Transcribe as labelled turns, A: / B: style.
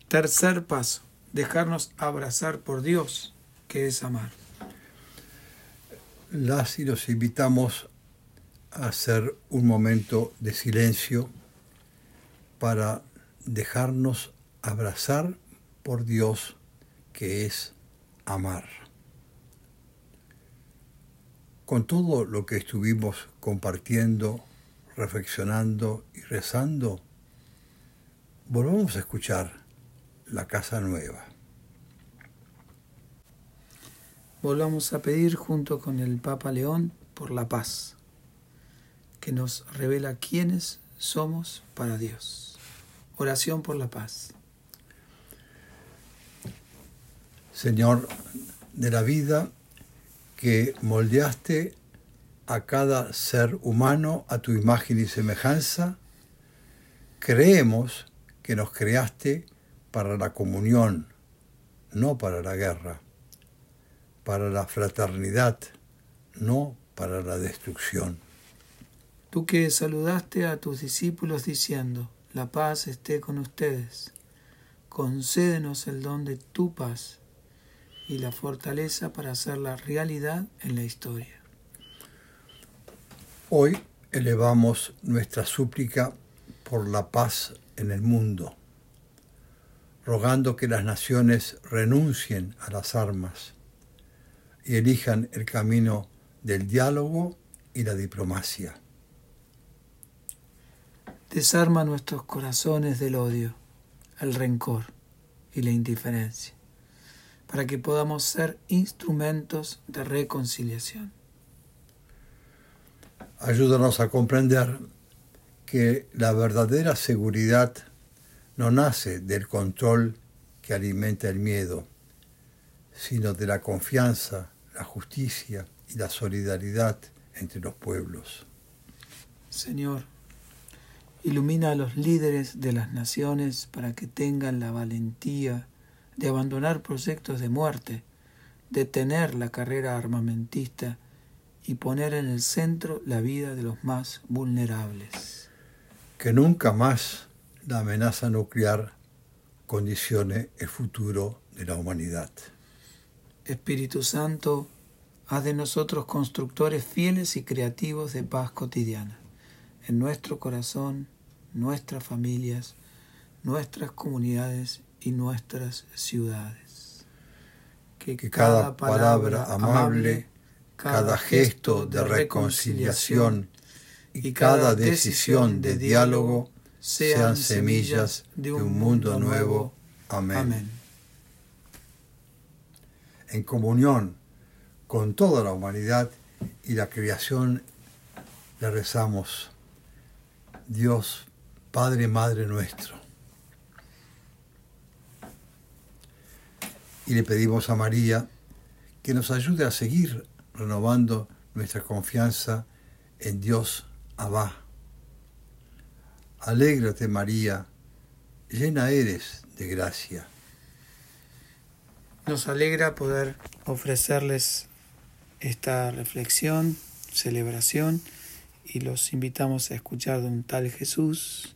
A: Tercer paso, dejarnos abrazar por Dios, que es amar.
B: Las y los invitamos a hacer un momento de silencio para dejarnos abrazar por Dios, que es amar. Con todo lo que estuvimos compartiendo, reflexionando y rezando, volvamos a escuchar La Casa Nueva.
A: Volvamos a pedir junto con el Papa León por la paz, que nos revela quiénes somos para Dios. Oración por la paz.
B: Señor de la vida, que moldeaste a cada ser humano a tu imagen y semejanza, creemos que nos creaste para la comunión, no para la guerra, para la fraternidad, no para la destrucción.
A: Tú que saludaste a tus discípulos diciendo, la paz esté con ustedes, concédenos el don de tu paz y la fortaleza para hacerla realidad en la historia.
B: Hoy elevamos nuestra súplica por la paz en el mundo, rogando que las naciones renuncien a las armas y elijan el camino del diálogo y la diplomacia.
A: Desarma nuestros corazones del odio, el rencor y la indiferencia, para que podamos ser instrumentos de reconciliación.
B: Ayúdanos a comprender que la verdadera seguridad no nace del control que alimenta el miedo, sino de la confianza, la justicia y la solidaridad entre los pueblos.
A: Señor, ilumina a los líderes de las naciones para que tengan la valentía de abandonar proyectos de muerte, detener la carrera armamentista y poner en el centro la vida de los más vulnerables.
B: Que nunca más la amenaza nuclear condicione el futuro de la humanidad.
A: Espíritu Santo, haz de nosotros constructores fieles y creativos de paz cotidiana, en nuestro corazón, nuestras familias, nuestras comunidades y nuestras ciudades.
B: Que cada palabra amable, cada gesto de reconciliación y cada decisión de diálogo sean semillas de un mundo nuevo. Amén.
A: Amén.
B: En comunión con toda la humanidad y la creación, le rezamos: Dios, Padre, Madre nuestro. Y le pedimos a María que nos ayude a seguir renovando nuestra confianza en Dios Abba. Alégrate, María, llena eres de gracia.
A: Nos alegra poder ofrecerles esta reflexión, celebración, y los invitamos a escuchar de un tal Jesús